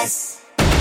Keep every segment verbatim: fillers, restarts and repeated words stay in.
S.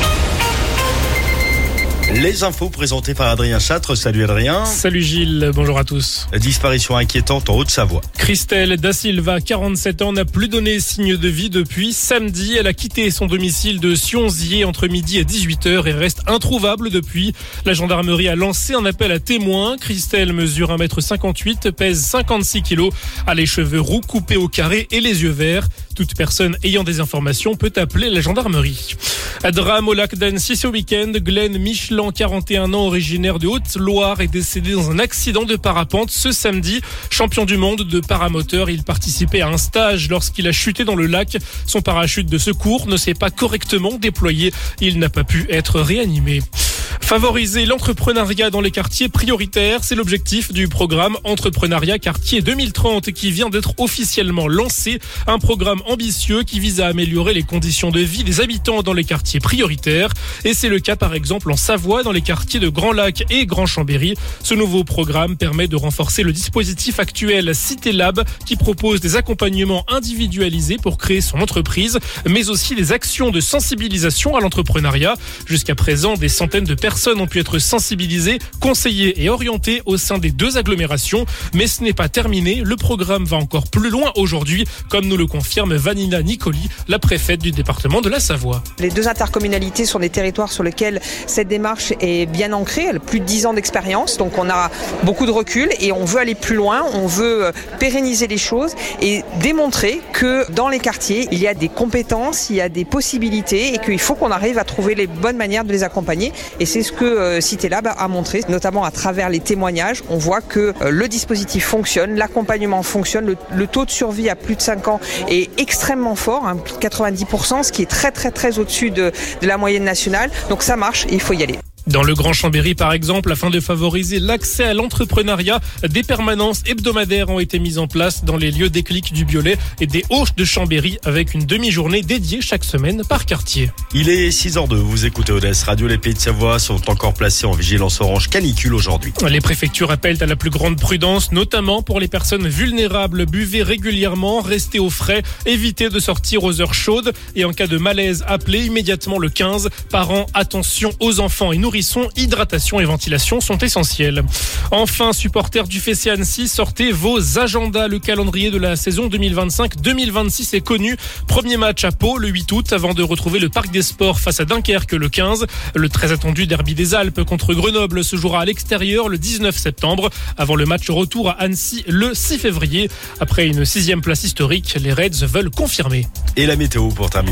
Les infos présentées par Adrien Châtre. Salut Adrien. Salut Gilles, bonjour à tous. Disparition inquiétante en Haute-Savoie. Christelle Da Silva, quarante-sept ans, n'a plus donné signe de vie depuis samedi. Elle a quitté son domicile de Sionzier entre midi et dix-huit heures et reste introuvable depuis. La gendarmerie a lancé un appel à témoins. Christelle mesure un mètre cinquante-huit, pèse cinquante-six kilos, a les cheveux roux coupés au carré et les yeux verts. Toute personne ayant des informations peut appeler la gendarmerie. À drame au lac d'Annecy ce week-end, Glenn Michelin, quarante et un ans, originaire de Haute-Loire, est décédé dans un accident de parapente ce samedi. Champion du monde de paramoteur, il participait à un stage lorsqu'il a chuté dans le lac. Son parachute de secours ne s'est pas correctement déployé. Il n'a pas pu être réanimé. Favoriser l'entrepreneuriat dans les quartiers prioritaires, c'est l'objectif du programme Entrepreneuriat Quartier deux mille trente qui vient d'être officiellement lancé. Un programme ambitieux qui vise à améliorer les conditions de vie des habitants dans les quartiers prioritaires. Et c'est le cas par exemple en Savoie, dans les quartiers de Grand Lac et Grand Chambéry. Ce nouveau programme permet de renforcer le dispositif actuel Cité Lab qui propose des accompagnements individualisés pour créer son entreprise, mais aussi des actions de sensibilisation à l'entrepreneuriat. Jusqu'à présent, des centaines de personnes Personnes ont pu être sensibilisées, conseillées et orientées au sein des deux agglomérations. Mais ce n'est pas terminé. Le programme va encore plus loin aujourd'hui, comme nous le confirme Vanina Nicoli, la préfète du département de la Savoie. Les deux intercommunalités sont des territoires sur lesquels cette démarche est bien ancrée. Elle a plus de dix ans d'expérience, donc on a beaucoup de recul et on veut aller plus loin. On veut pérenniser les choses et démontrer que dans les quartiers, il y a des compétences, il y a des possibilités et qu'il faut qu'on arrive à trouver les bonnes manières de les accompagner. Et c'est ce que euh, Cité Lab a montré, notamment à travers les témoignages. On voit que euh, le dispositif fonctionne, l'accompagnement fonctionne, le, le taux de survie à plus de cinq ans est extrêmement fort, hein, plus de quatre-vingt-dix pour cent, ce qui est très très très au-dessus de, de la moyenne nationale. Donc ça marche et il faut y aller. Dans le Grand Chambéry, par exemple, afin de favoriser l'accès à l'entrepreneuriat, des permanences hebdomadaires ont été mises en place dans les lieux déclic du Biolay et des Hauches de Chambéry avec une demi-journée dédiée chaque semaine par quartier. Il est six heures deux, vous écoutez O D S Radio. Les Pays de Savoie sont encore placés en vigilance orange canicule aujourd'hui. Les préfectures appellent à la plus grande prudence, notamment pour les personnes vulnérables. Buvez régulièrement, restez au frais, évitez de sortir aux heures chaudes et en cas de malaise, appelez immédiatement le quinze. Parents, attention aux enfants et nourrissons. Hydratation et ventilation sont essentiels. Enfin, supporters du F C Annecy, sortez vos agendas. Le calendrier de la saison deux mille vingt-cinq deux mille vingt-six est connu. Premier match à Pau le huit août avant de retrouver le Parc des Sports face à Dunkerque le quinze. Le très attendu derby des Alpes contre Grenoble se jouera à l'extérieur le dix-neuf septembre avant le match retour à Annecy le six février. Après une sixième place historique, les Reds veulent confirmer. Et la météo pour terminer.